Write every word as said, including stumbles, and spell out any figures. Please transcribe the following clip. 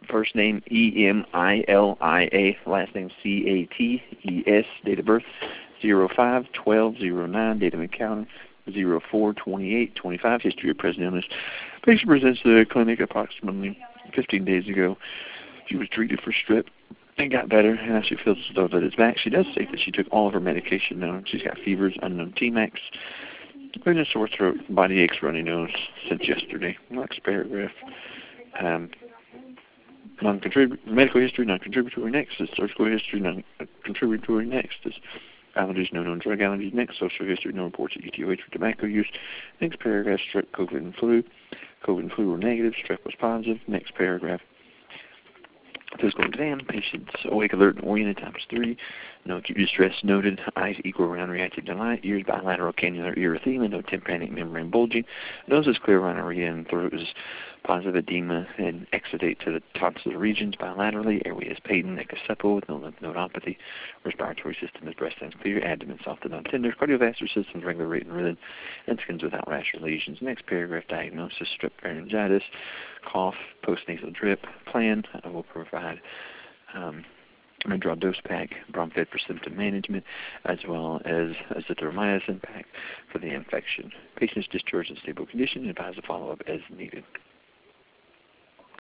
First name E M I L I A, last name C A T E S, date of birth zero five twelve zero nine, date of encounter zero four twenty-eight twenty-five, history of present illness. Patient presents to the clinic approximately fifteen days ago. She was treated for strep and got better, and now she feels as though that it's back. She does say that she took all of her medication now. She's got fevers, unknown T MAX, and a sore throat, body aches, runny nose since yesterday. Next paragraph. Um, non-contributory medical history, non-contributory next is surgical history, non-contributory next is allergies, no known drug allergies. Next, social history, no reports of E T O H or tobacco use. Next paragraph, strep, COVID, and flu. COVID and flu were negative, strep was positive. Next paragraph, physical exam, patients awake, alert, and oriented times three. No acute distress noted. Eyes equal, round, reactive to light. Ears bilateral, cannular erythema. No tympanic membrane bulging. Nose is clear, rhinorrhea, and throat is positive edema and exudate to the tonsillar regions bilaterally. Airway is patent, neck is supple with no lymph nodopathy. Respiratory system is breast and clear. Abdomen soft and non-tender. Cardiovascular system is regular rate and rhythm. And skin's without rash or lesions. Next paragraph, diagnosis, strep pharyngitis, cough, postnasal drip. Plan, I will provide um, Medrol dose pack, Bromfed for symptom management, as well as azithromycin pack for the infection. Patient is discharged in stable condition and advised to follow up as needed.